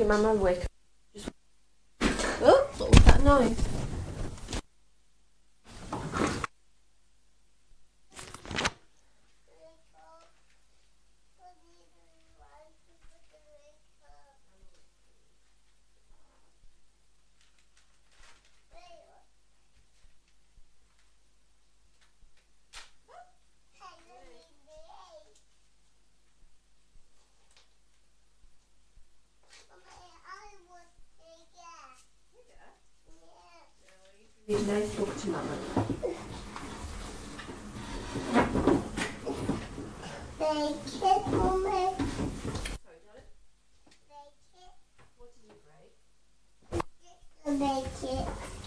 making Mama wake. Oh, what was that noise? You need a nice book to Mama. Bake it for me. Sorry, darling? Bake it. What did you break? Bake it.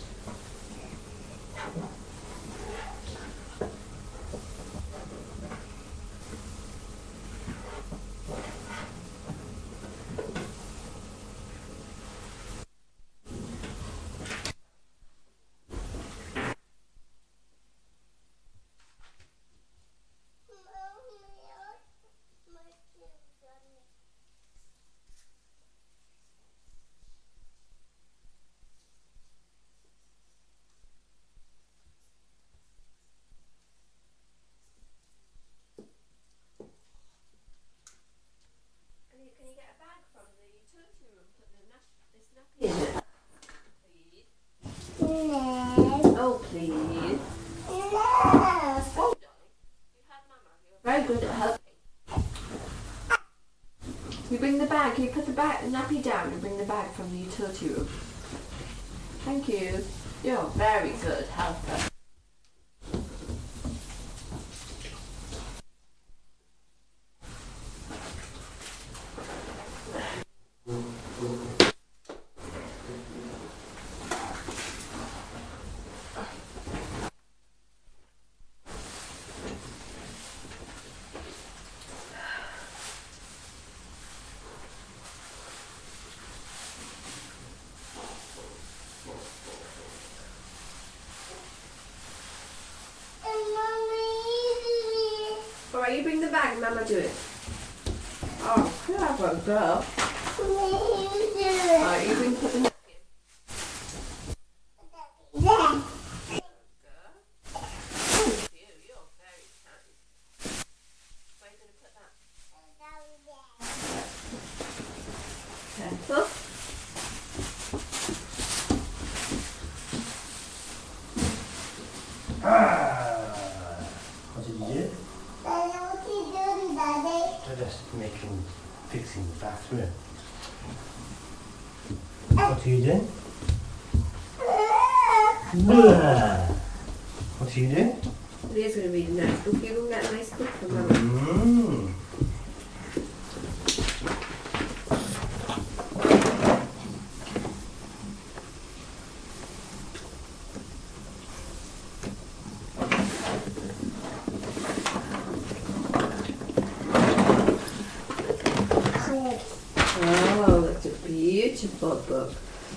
Can you get a bag from the utility room? Put this nappy in it. Please. No. Oh, please. No. Oh, darling. You had Mama. You're very good at helping. You bring the bag. You put the nappy down and bring the bag from the utility room. Thank you. You're a very good helper. Alright, you bring the bag and Mama do it. Oh, clever girl. Alright, you put the napkin. Yeah. Thank you, you're very kind. Where are you going to put that? Careful. What did you do? What are you doing, Daddy? I'm just fixing the bathroom. What are you doing? What are you doing? Leah's going to read a nice book. You go and get a nice book for Mama. Oh, that's a beautiful book.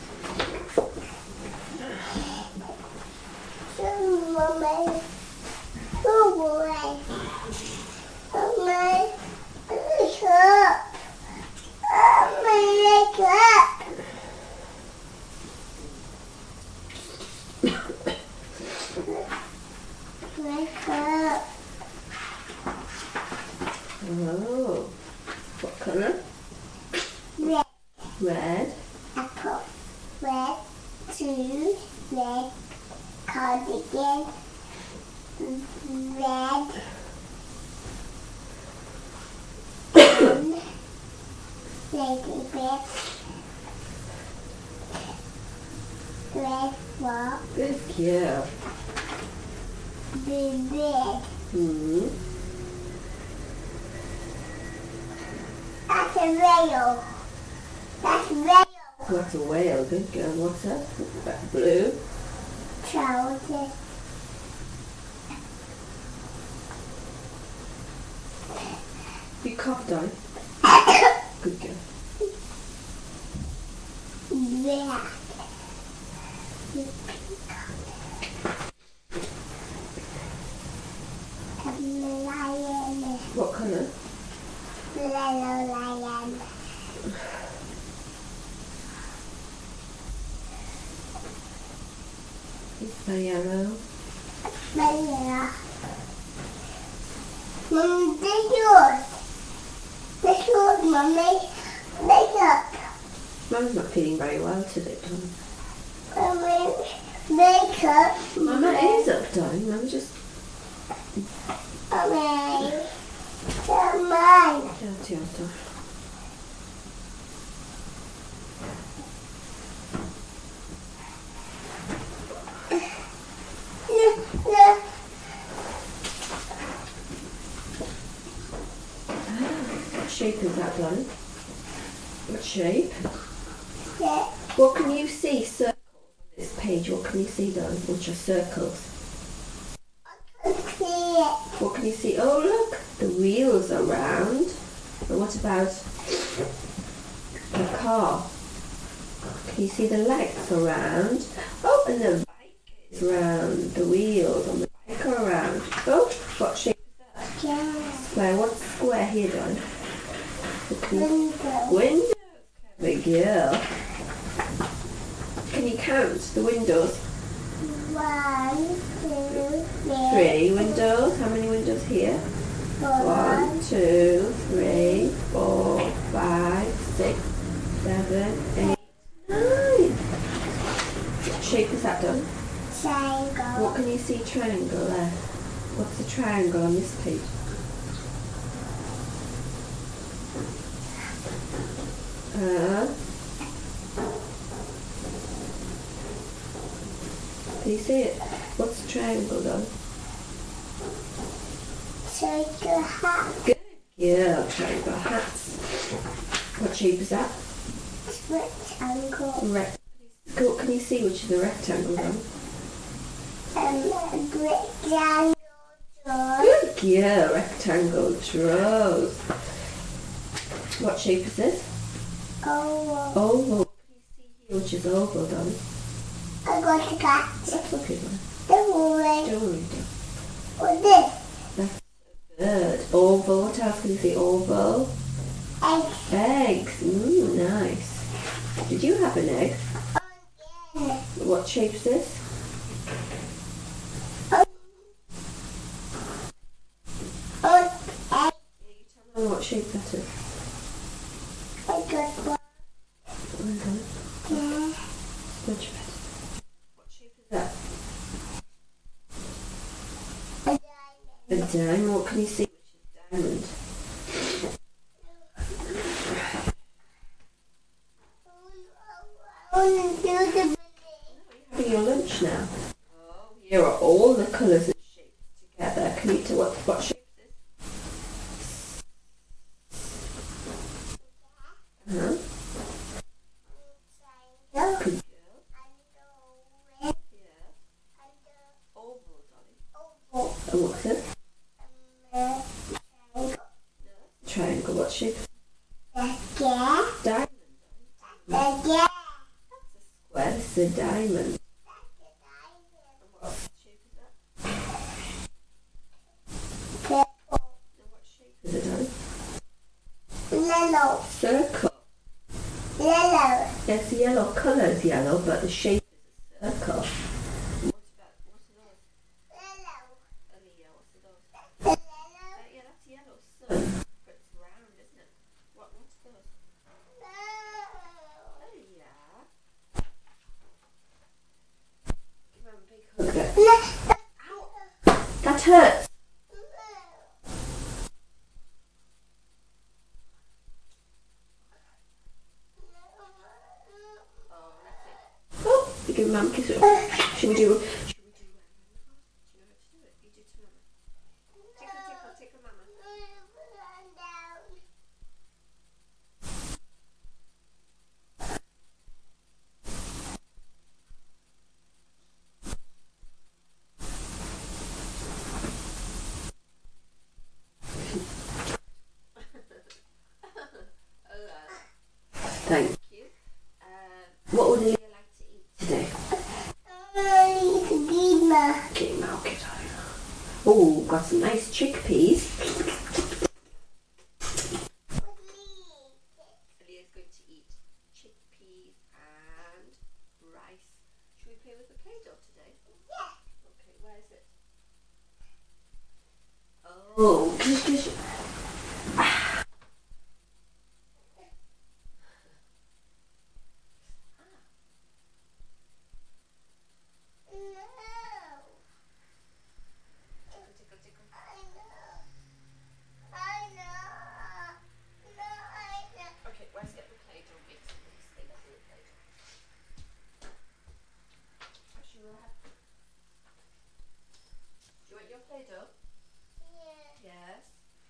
Mommy. Oh, boy. Mommy. Wake up. Mommy, wake up. Wake up. Oh, what colour? Red. Red. Apple. Red. 2. Red. Cardigan. Red. Lady bear. Red walk. Good girl. Big red. That's a whale. That's a whale. That's a whale. Good girl. What's that? That's blue. Trousers. You coughed on. Good girl. Black. Lion. What colour? Yellow lion. It's the yellow. Vanilla. Mummy, this yours. This yours, Mummy. This up. Mama's not feeling very well today, darling. Mummy, make up. Mama is up, darling. Mama just... Mummy. Come on. Dirty old dog. Look. What shape is that, darling? What shape? Yeah. What can you see? Circles on this page. What can you see, darling? Which are circles? I can see it. What can you see? Oh, look! The wheels are round. And what about the car? Can you see the legs are round? Oh, and the bike is round. The wheels on the bike are round. Oh, what shape is that? Yeah. Square. What's square here, darling? What can you... Window. Windows. Big girl. Can you count the windows? 1, 2, 3. 3 windows. How many windows here? 1, 2, 3, 4, 5, 6, 7, 8, 9. What shape is that done? Triangle. What can you see? Triangle there. What's the triangle on this page? Can you see it? What's the triangle done? Triangle hat. Good. Yeah, triangle hats. What shape is that? Rectangle. What can you see which is the rectangle done? Rectangle. Good girl, rectangle draws. What shape is this? Oval. Oval. What can you see here which is oval, darling? I got a cat. That's okay, darling. The woman. Don't worry, What's this? darling. Bird. Oval. What else can you see? Oval. Egg. Eggs. Nice. Did you have an egg? Onion. What shape is this? Egg. Tell me what shape that is. I got one. Yeah. Much better. What shape is that? A A diamond. diamond. What can you see which is diamond? I want to do the building. Having your lunch now. Oh, here are all the colours and shapes together. Can you tell what shape is this? Uh-huh. Triangle. Good girl. And Yeah. Oval, darling. oval. And what's it? Triangle. Triangle. What shape? Yeah. Diamond. Yeah. Square. This is a diamond. And what shape is that? Purple. And what shape is it, darling? Yellow. Circle. Yellow. Yes, the yellow colour is yellow, but the shape is a circle. And what's those? Yellow. Oh, yeah, what's those? Yellow. Yeah, that's yellow sun. But it's round, isn't it? What's those? Oh, yeah. Give Mum a big hug there. Ow! That hurts. Oh, you give Mum a kiss. Should we do? Do you know how to do it? You do to Mama. Tickle, tickle, tickle, Mama. Thank you. What would Leah like to eat today? Get milk, get on. Oh, got some nice chickpeas. Leah's going to eat chickpeas and rice. Should we play with the Play-Doh today? Oh, kiss, kiss. Okay, let's get the Play-Doh mix and put the stick in the Play-Doh. Actually, we'll have... Do you want your Play-Doh? Yes.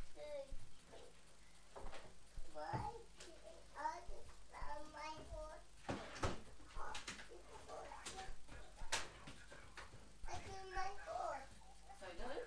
Sorry, darling?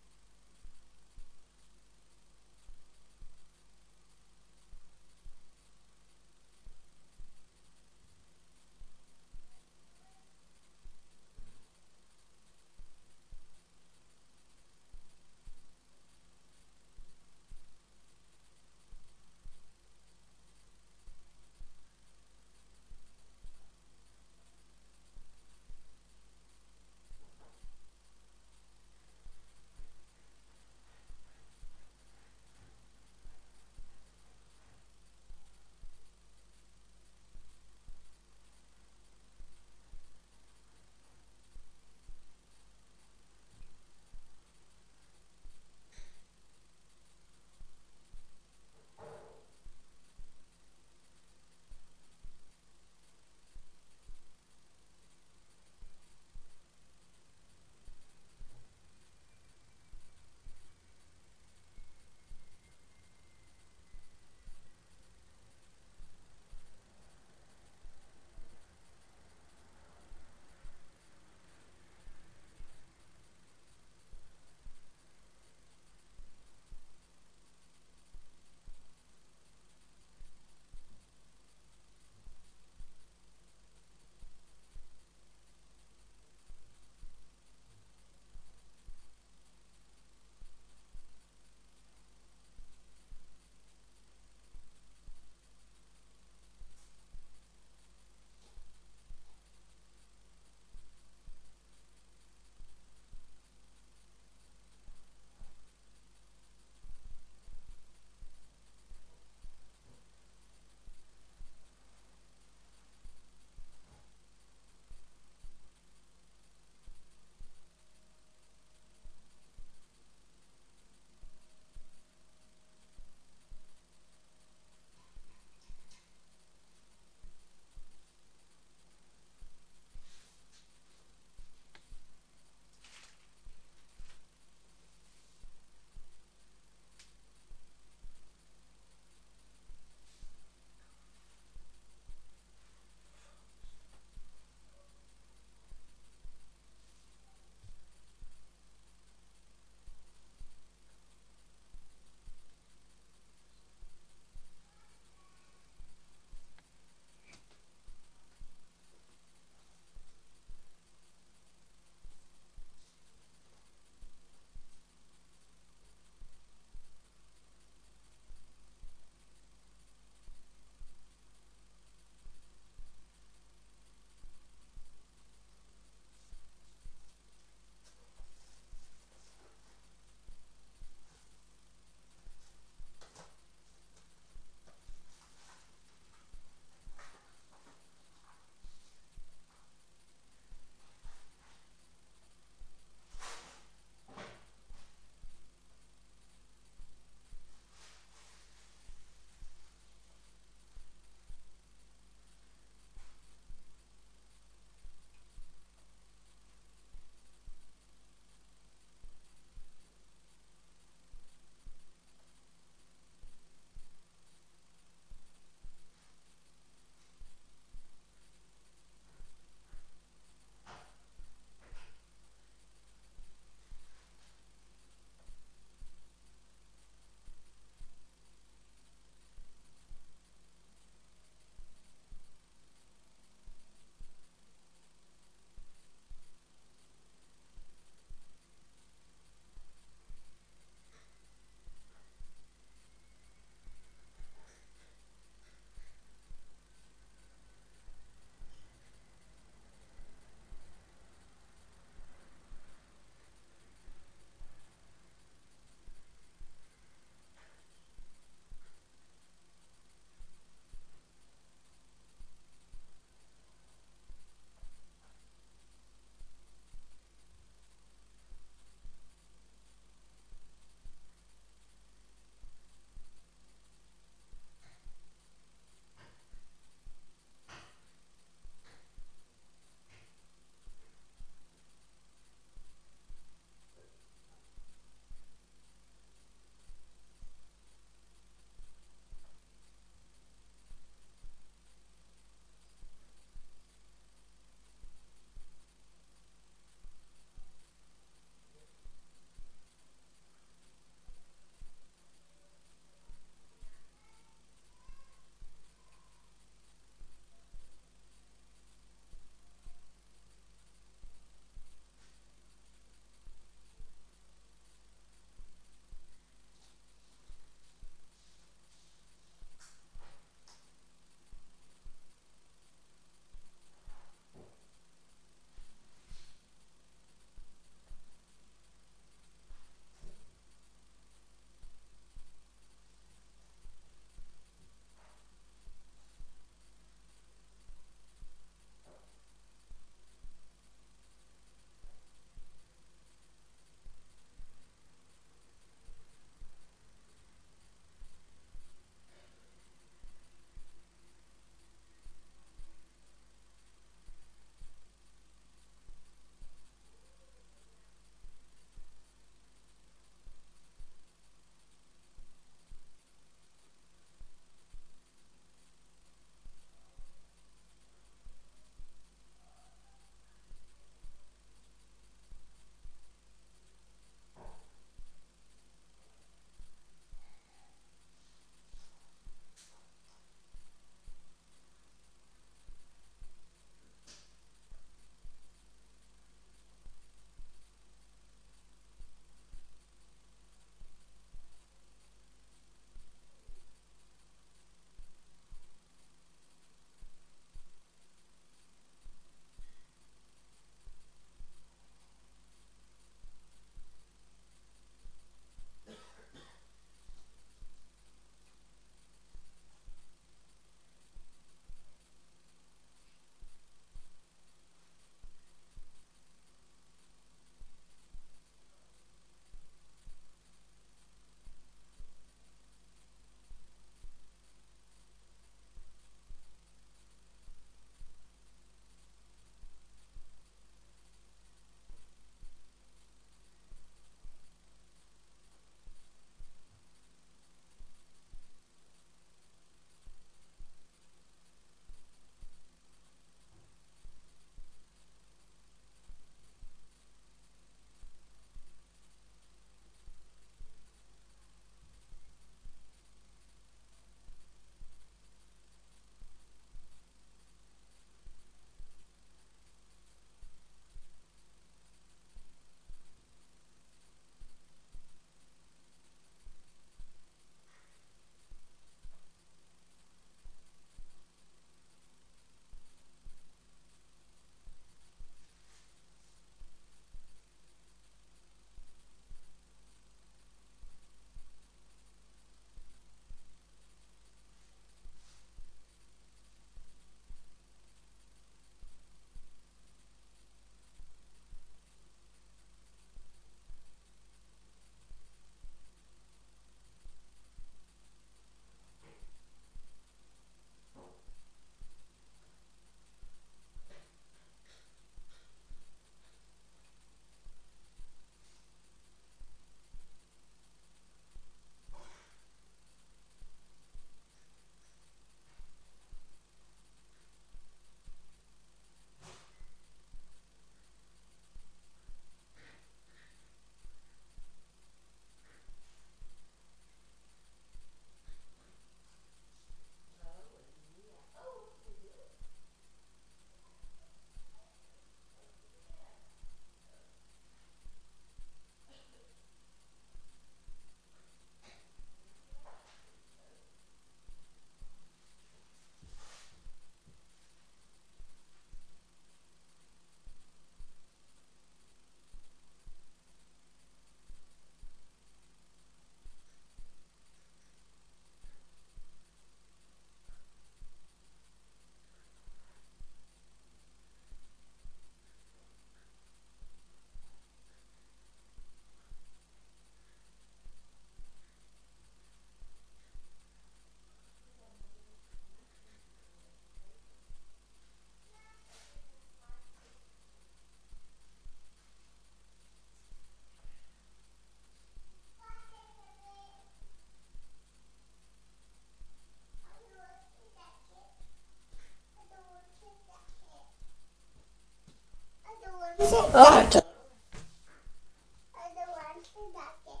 that. I don't want to like it.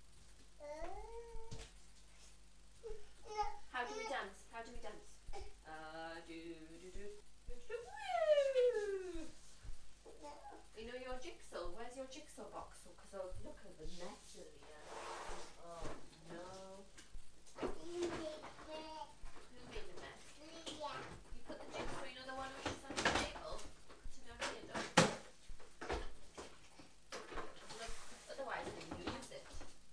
How do we dance? How do we dance? Do do do do do. Woo! You know your jigsaw? Where's your jigsaw box? Because look at the mess in here. Oh no. Who made a mess? You put the jigsaw, you know the one which is on the table? Put it on here, don't you? Look, otherwise we'll lose it.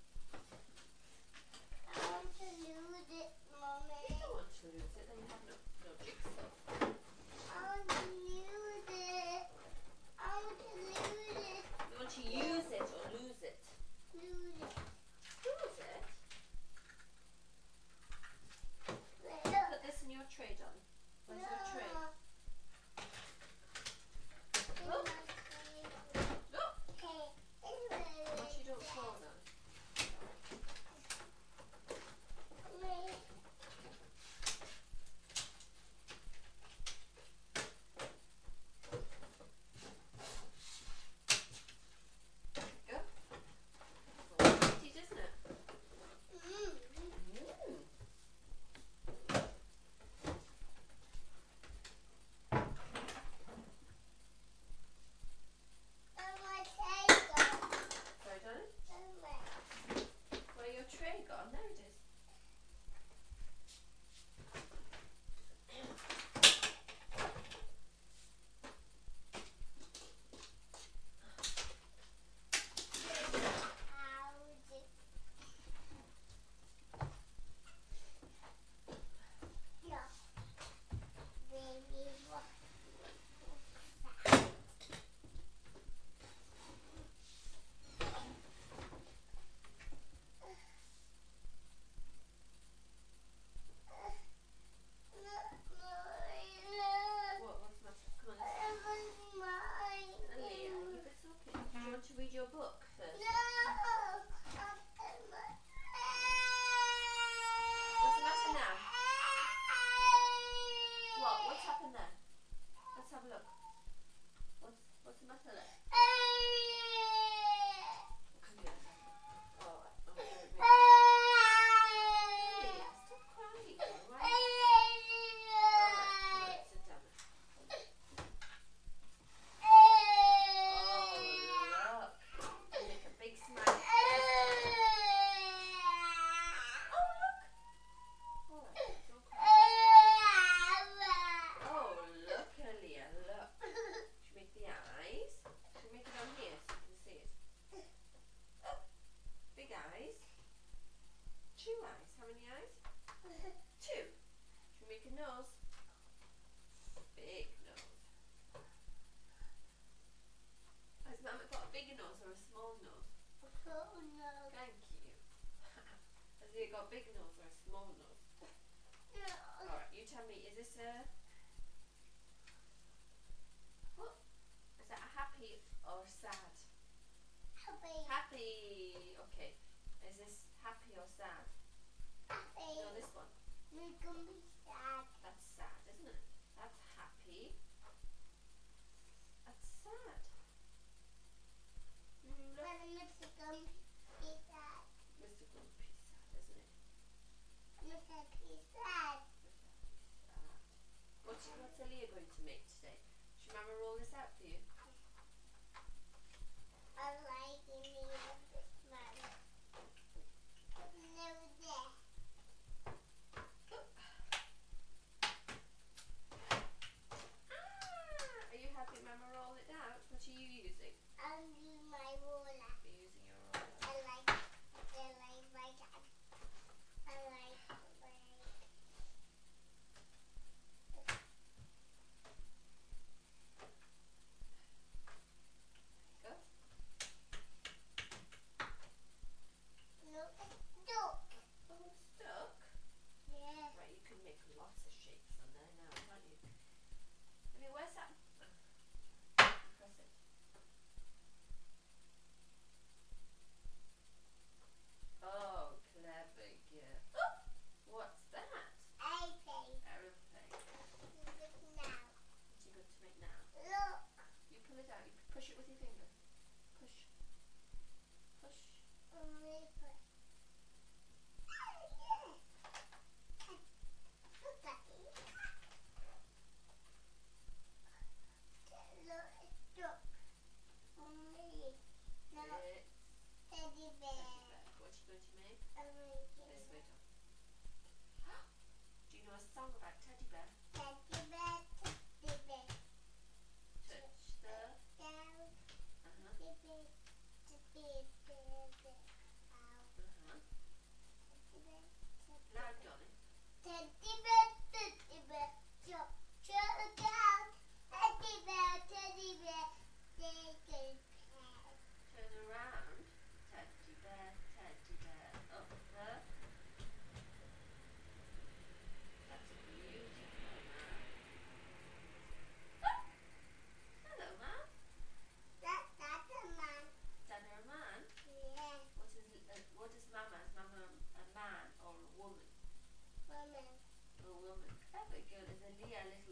I want to lose it, Mommy. You don't want to lose it, then you have no jigsaw. I want to lose it. I want to lose it. You want to use it or lose it? Lose it. Lose it? Look. Put this in your tray, darling. Where's your tray? Look. Look. Watch you don't fall now. Go. It's all empty, isn't it? Sorry, darling. Where your tray gone? There it is. What? What's the matter? Come on, Leah. It's okay. Do you want to read your book first? What's the matter now? What? What's happened there? Let's have a look. What's the matter there? Come here. Oh, Leah, stop crying. Right? Alright, sit down. Oh, look. You make a big smile. Oh, look. Alright, don't cry. Oh, look, Leah, look. Should we make the eyes? Should we make it on here so you can see it? Big eyes. 2 eyes. How many eyes? 2. Should we make a nose? Big nose. Has Mama got a bigger nose or a small nose? Thank you. Has he got a big nose or a small nose? Alright, you tell me, is this a... What? Is that a happy or sad? Happy. Okay. Is this happy or sad? No, this one. That's sad, isn't it? That's happy. That's sad. Look. Mr. Grumpy's sad, isn't it? What's Leah going to make today? Should Mama roll this out for you? Are you happy Mama roll it out? What are you using? I'll use my roller. You're using your roller. I like my dad. I like the way.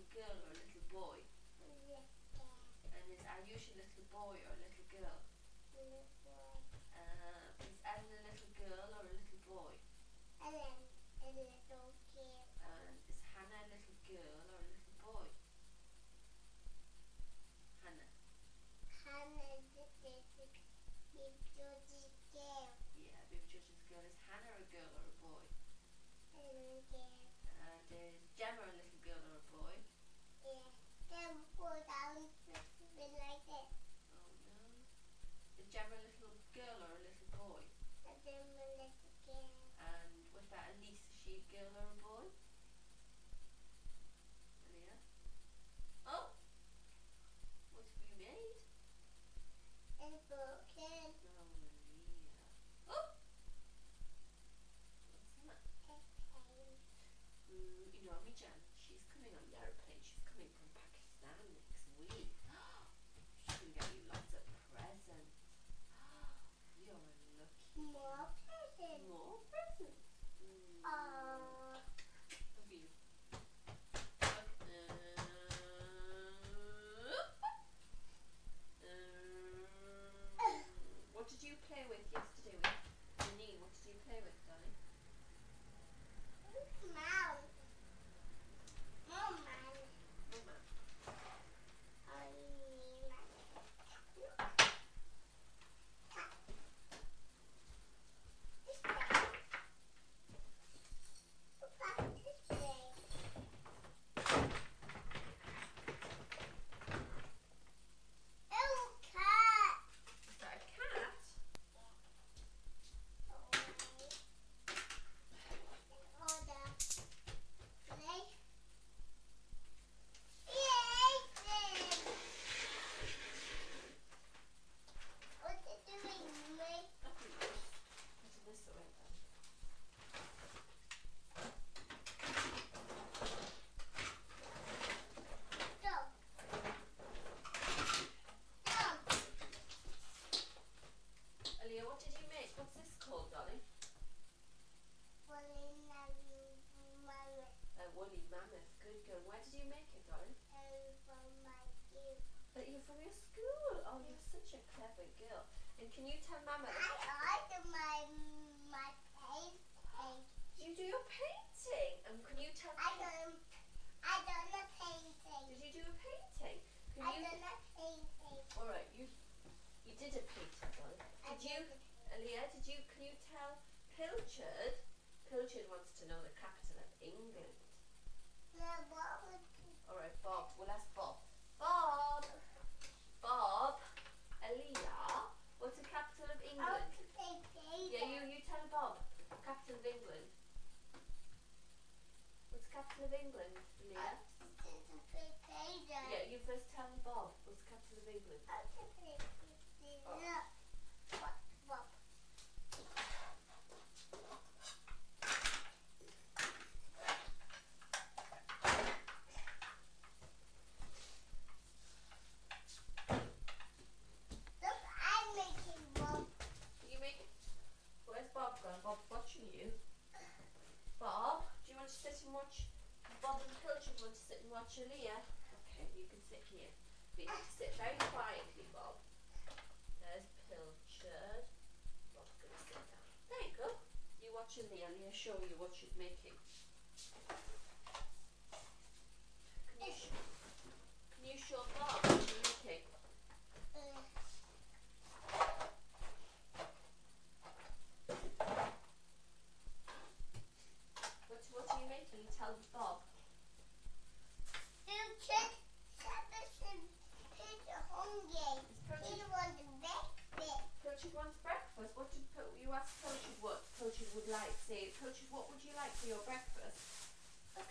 girl or a little boy? And is Ayush a little boy or a little girl? Is Ellen a little girl or a little boy? And then a little kid. And is Hannah a little girl or a little boy? Hannah. Hannah the little girl. Yeah, Baby George's girl. Is Hannah a girl or a boy? And then, And is Gemma a little girl or a boy? yeah, then go down like that. Oh no. Is Gemma a little girl or a little boy? And then a little girl. And what about Elise? Is she a girl or a boy? Aaliyah? Oh! What have you made? And broken. Oh, Aaliyah. Oh! What's that? You know, Amijan, she's coming on the aeroplane. She's coming from Pakistan next week. She's going to get you lots of presents. You're lucky. More presents. More presents? Aww. Look at you. What did you play with yesterday with Janine? What did you play with, darling? Mom. Mama. Mama. Is that a cat? What are you doing, Mummy? Put this away, darling. Stop. Stop. Aaliyah, what did you make? What's this called, darling? A woolly mammoth. Good girl. Where did you make it, darling? You're from your school. Oh, you're such a clever girl. And can you tell Mama that My painting. you do your painting? And can you tell I done a painting. Did you do a painting? Can I you? done a painting. All right, you did a painting, darling. I Did you, did. Aaliyah? Did you? Can you tell Pilchard? Pilchard wants to know the capital of England. All right, Bob. We'll ask Bob. Bob. Bob. Aaliyah. What's the capital of England? Yeah, you tell Bob. Capital of England. What's the capital of England, Aaliyah? Yeah, you first tell Bob. What's the capital of England? Bob. Look, I'm making Bob. You make. Where's Bob gone? Bob's watching you. Bob, do you want to sit and watch? Bob and Pilchard want to sit and watch Aaliyah. Okay, you can sit here. But you have to sit very quietly, Bob. There's Pilchard. Bob's going to sit down. There you go. You watch Aaliyah. Aaliyah, show you what she's making. Can you show Bob what you're making? What are you making? Tell Bob. Pilchard wants breakfast. What did you ask Pilchard what Pilchard would like? Say, Pilchard, what would you like for your breakfast? A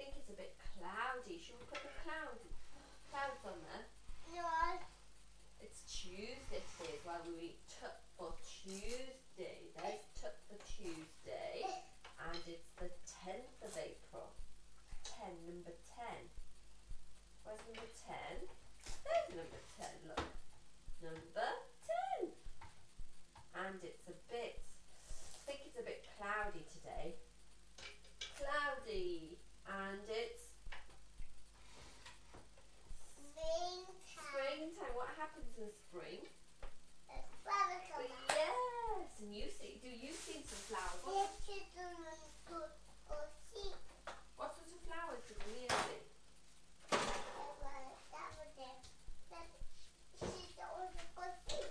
think it's a bit cloudy. Should we put the clouds on there? No. It's Tuesday today as well. We took for Tuesday. There's took for Tuesday. And it's the 10th of April. 10, number 10. Where's number 10? There's number 10, look. Number 10. And it's I think it's a bit cloudy today. Cloudy. And it's springtime. What happens in spring? Flowers come out. Yes. And you've seen some flowers. Yes, children go see. What sorts of flowers did we see? That was it. She's always go see.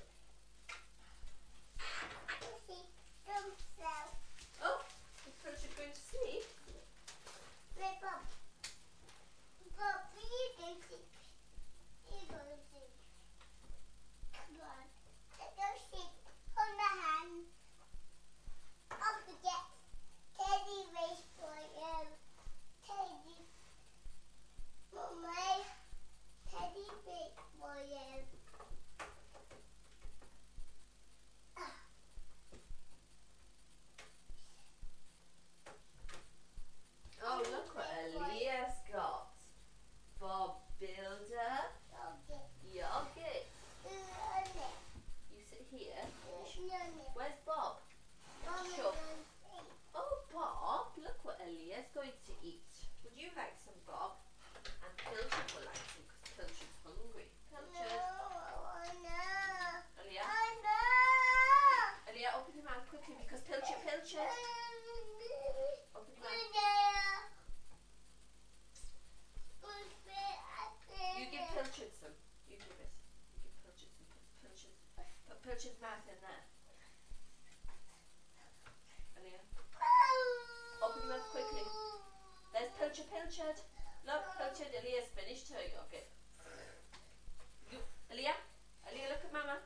Go see. Don't sell. Oh, the first you're going to sleep. Wait, Bob. Bob, you can see. You go see. Come on. Let's go see. Hold my hand. I'll forget. Teddy race for you. Teddy. Mommy. Teddy race for you. Oh, look what Aaliyah's got. Bob Builder. Okay. Yogurt. No. You sit here. No. Where's Bob? Mommy Sure. don't say. Oh, Bob, look what Aaliyah's going to eat. Would you like some, Bob? And Pilchard will like some because Pilchard's hungry. Pilchard. No. Aaliyah. Oh, Aaliyah, open your mouth quickly because Pilchard. no. Open your mouth. You give Pilchard some. You give it. You give Pilchard some. Put Pilchard's mouth in there. Aaliyah. Open your mouth quickly. There's Pilchard. Look, Pilchard. Aaliyah's finished her yogurt. Aaliyah, look at Mama.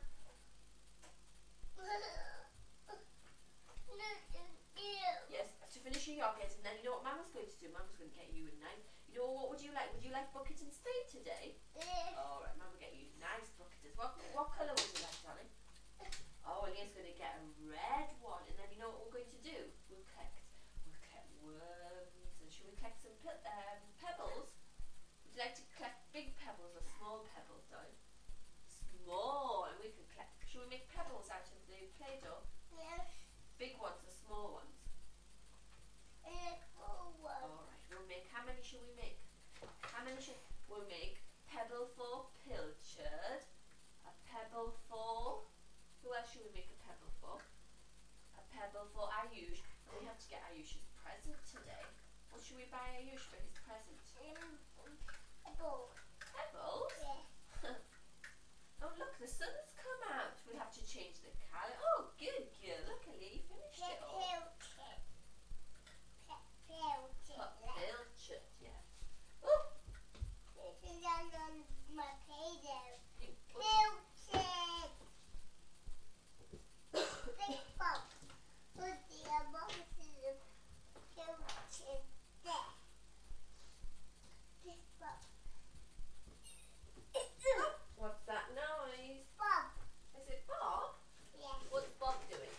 Yes, to finish your yogurt, and then you know what Mama's going to do? Mama's going to get you a nice. You know what would you like? Would you like bucket and spade today? All right, Mama, get you nice buckets. What colour would you like, darling? Oh, Aaliyah's going to get a red one, and then you know what we're going to do? We'll collect worms, and should we collect some pebbles? Would you like to collect big pebbles or small pebbles, darling? Small, and we can collect. Should we make pebbles out of the Play-Doh? Yes. Big ones or small ones? All right, we'll make. How many should we make? We'll make pebble for Pilchard. A pebble for. Who else should we make a pebble for? A pebble for Ayush. And we have to get Ayush's present today. What should we buy Ayush for his present? Pebbles. Pebbles? Yeah. Oh look, the sun's come out. We'll have to change the colour. Oh, good girl. Look, Ali, you finished it all. Pilchard, yeah. Oh, This is on my Play-Doh. you put Pilchard. Big Bob. Put the boxes of Pilchard there. Big Bob. What's that noise? Bob. Is it Bob? Yeah. What's Bob doing?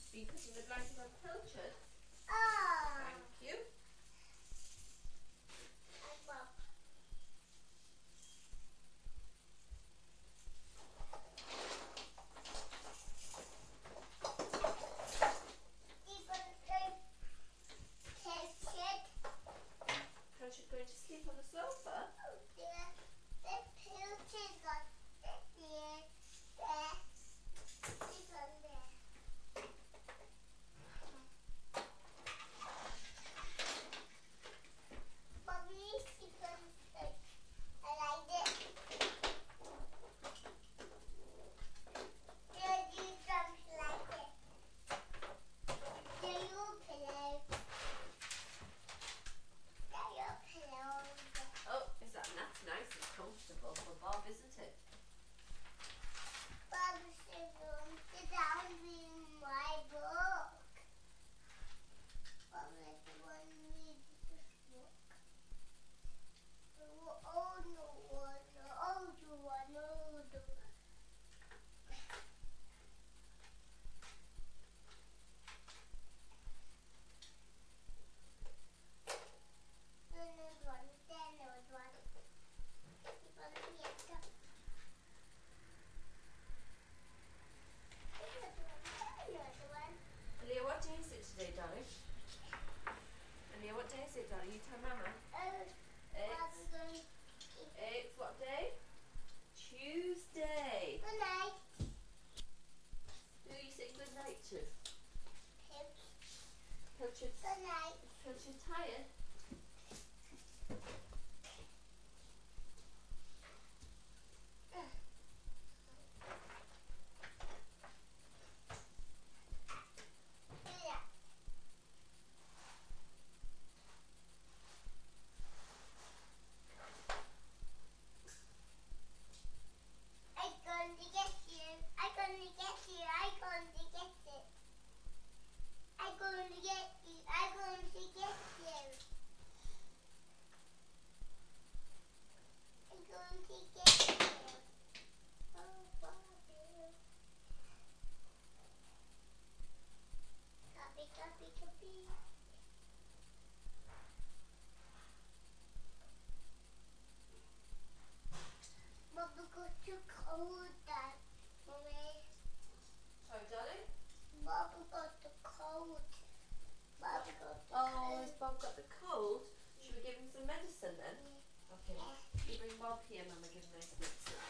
Are you putting the blanket on Pilchard? Oh. Thank you. And Bob. Pilchard going to sleep on the sofa? Oh dear, the pilchard got there, sleep on there. Mommy, sleep on there. I like it. Do you don't like it? Do you pillow? Do you pillow? Oh, that's nice and comfortable for Bob, isn't it? Bob said, sit down read my book. Bob is the one read this book. The older one, the older one, older one. The old one, the old one. Keep on here. Leah, what day is it today, darling? Leah, what day is it, darling? You tell Mama. It's what day? Tuesday. Good night. Who are you saying good night to? Good night. Pilchard tired? Yeah. I'm going to get you. I'm going to get you. I'm going to get it. I'm going to get you. I'm going to get you. I'm going to get you. Oh, Bobby. Copy, copy, copy. Bobby got too cold, Dad. Mommy. Sorry, darling? Bobby got the cold. Bobby got the Oh, cold. has Bob got the cold? Should we give him some medicine then? Okay. You bring Bob here, Mama, give him nice medicine.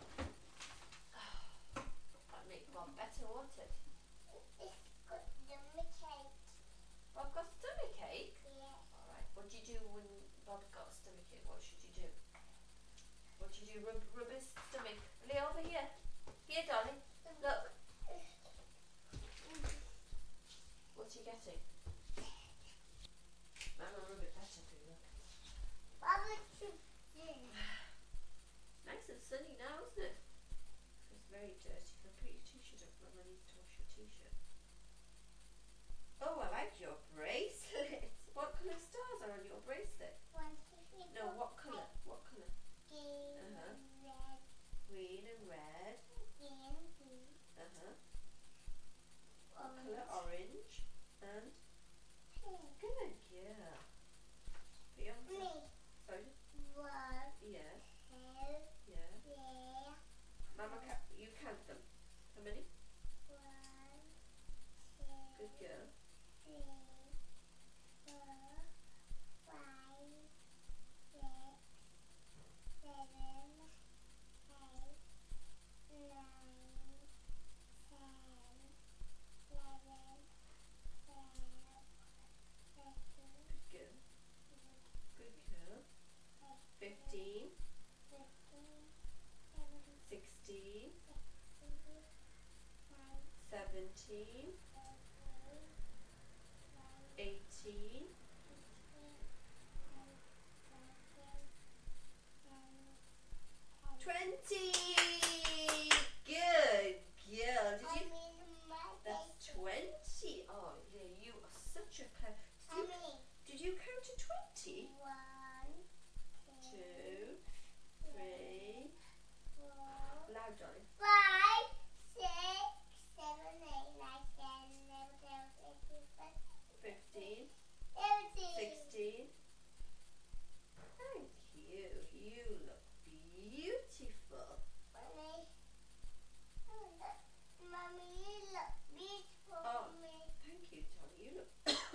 That'll make Bob better, won't it? It's got the cake. Bob got stomachache? Yeah. Alright, what do you do when Bob got a stomachache? What should you do? What do you do? Rub his stomach. Lay over here. Here, darling. Look. What's he getting? Mama, rub it better for you, look. Bobby should do. Nice and sunny now, isn't it? It's very dirty. Now put your t-shirt up. Mama needs to wash your t-shirt. Oh, I like your bracelet. What colour stars are on your bracelet? 1, 2, 3, No, what colour? What colour? Green, Uh-huh. red, Green and red. green, blue, Uh-huh. What orange, colour? Orange. And pink. good girl. Put your hands Me. up. Sorry. 1, Yeah. 2, Yeah. 3, Mama, you count them. How many? 1, 2, Good girl. 3, 4, 5, 6, 7, 8, 9, 10, 11, 12, 13, Good girl. Good girl. 15, 16, 17, 18, 20. Good girl. Did you? That's 20. Oh, yeah, you are such a clever. Did you count to 20? 1, 2, 3. 4, Loud, darling. 5, 6, 7, 8, 9, 10, 11, Mommy. Oh, look. Mommy, you look beautiful Oh. for me. Thank you, Tony. You look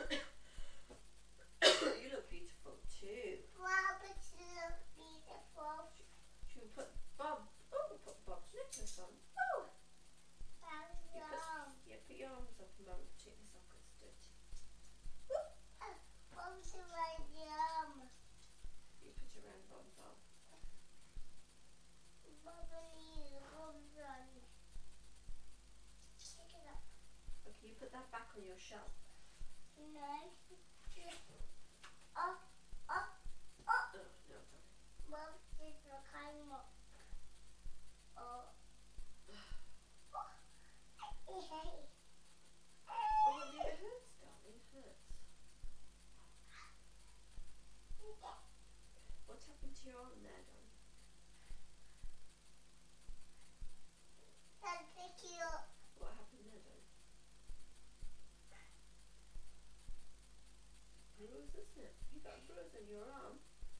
you look beautiful too. Robert look beautiful. Should we put put Bob's necklace on? Oh, you put your arms up and Mum will take this off 'cause it's dirty. Bob's around the arm. You put it around Bob's arm. Bob's on. Pick it up. Okay, you put that back on your shelf. No. Oh. Oh no, Tony. Bob is the kind of. Oh. Hey. Oh, it hurts, darling. It hurts. What happened to your arm there, darling? I'll pick you up. What happened there, darling? Bruise, isn't it? You got a bruise on your arm.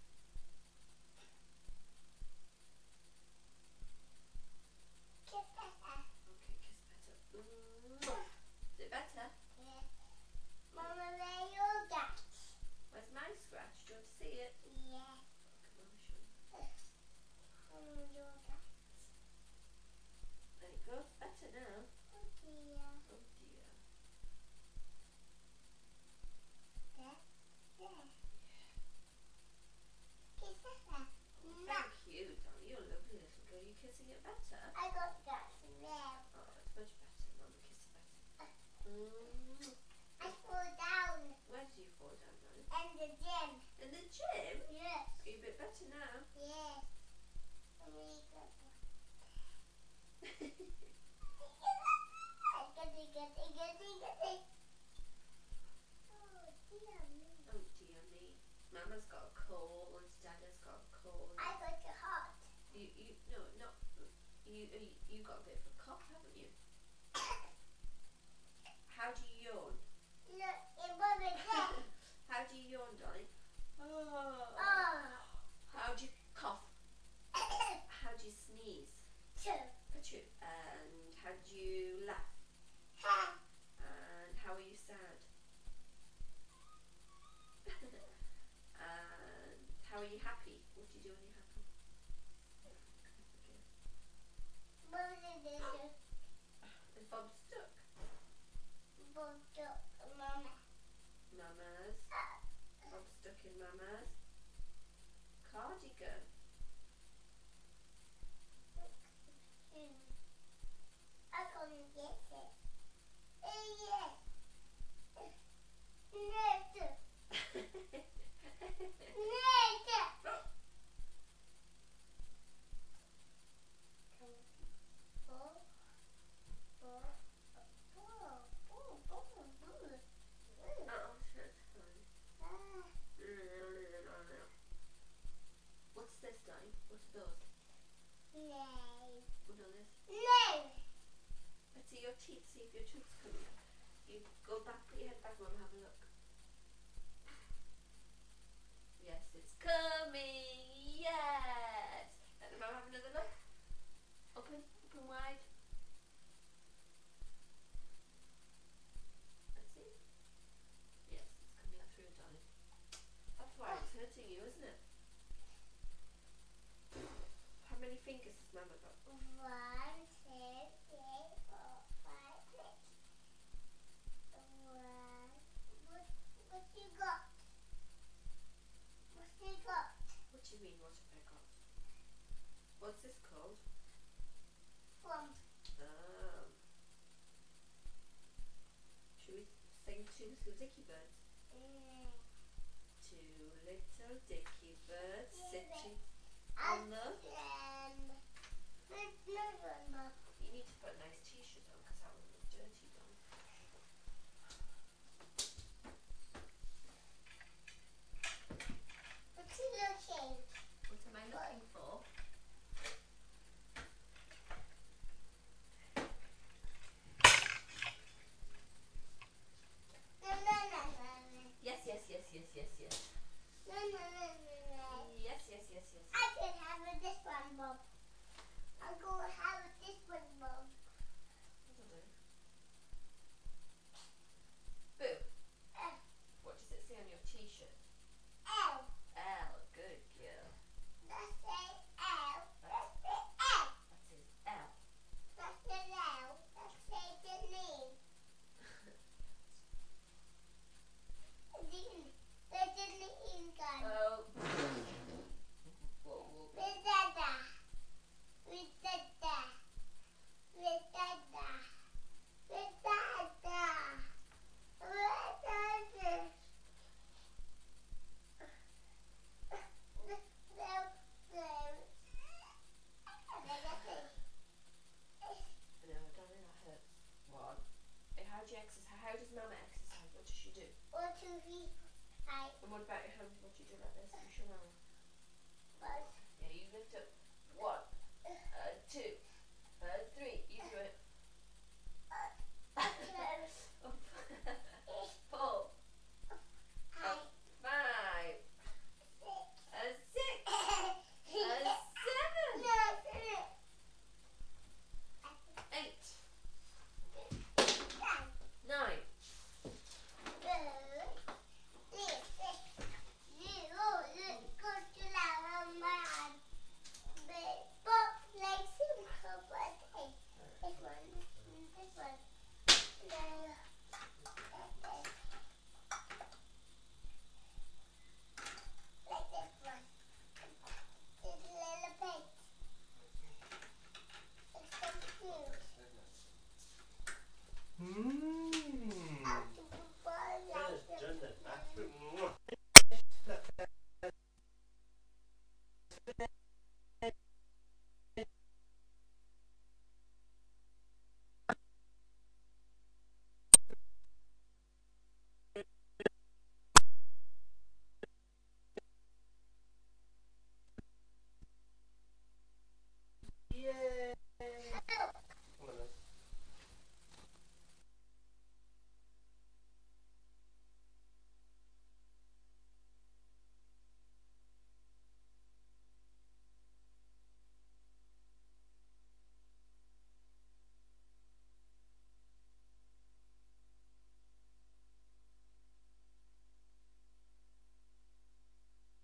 Kiss better. Okay, kiss better. Is it better? Yeah. Mama, where you got? Where's my scratch? Do you want to see it? Yeah. Come on, show me. Mama, you got. There you go. It's better now. Oh dear. Oh dear. There. There. Kiss better. Thank you, darling. You're a lovely little girl. You're kissing it better. I got that there. Oh, it's much better. Mama, kiss it better. I fall down Where did you fall down, darling? in the gym. In the gym? Yes. Are you a bit better now? Yes. Mommy, got that. Oh dear me. Oh dear me. Mama's got a cold. Dada's got a cold. I got your heart. No, not you got a bit of a cough, haven't you? How do you yawn? Look, it was a death. How do you yawn, darling? Oh. How do you cough? How do you sneeze? Two. Achoo. And how do you laugh? Ha. And how are you sad? And how are you happy? What do you do when you're happy? What did it do? Is Bob stuck? Both up, Mama. Mama's. Bob's stuck in Mama's cardigan. I couldn't get it. Yes. Later. Later. Oh, shit. What's this, darling? What are those? What are this? Let's see your teeth. See if your tooth's coming up. You go back, put your head back, Mum, have a look. Yes, it's coming. Yes. Let the Mum have another look. Open wide. Let's see. Yes, it's coming out through, darling. That's why it's hurting you, isn't it? How many fingers has Mama got? 1, 2, 3, 4, 5, 6. What you got? What you got? What do you mean, what have I got? What's this called? From Should we sing Two Little Dicky Birds? Two little dicky birds sitting on the... You need to put a nice t-shirt on because that one looks dirty, darling. What you looking? What am I looking for? No. Yes. No. Yes. I can have this one, Bob. How does Mama exercise? What does she do? 1, 2, 3, 5. And what about your hands? What do you do like this? You show Mama. But Yeah, you lift up 1,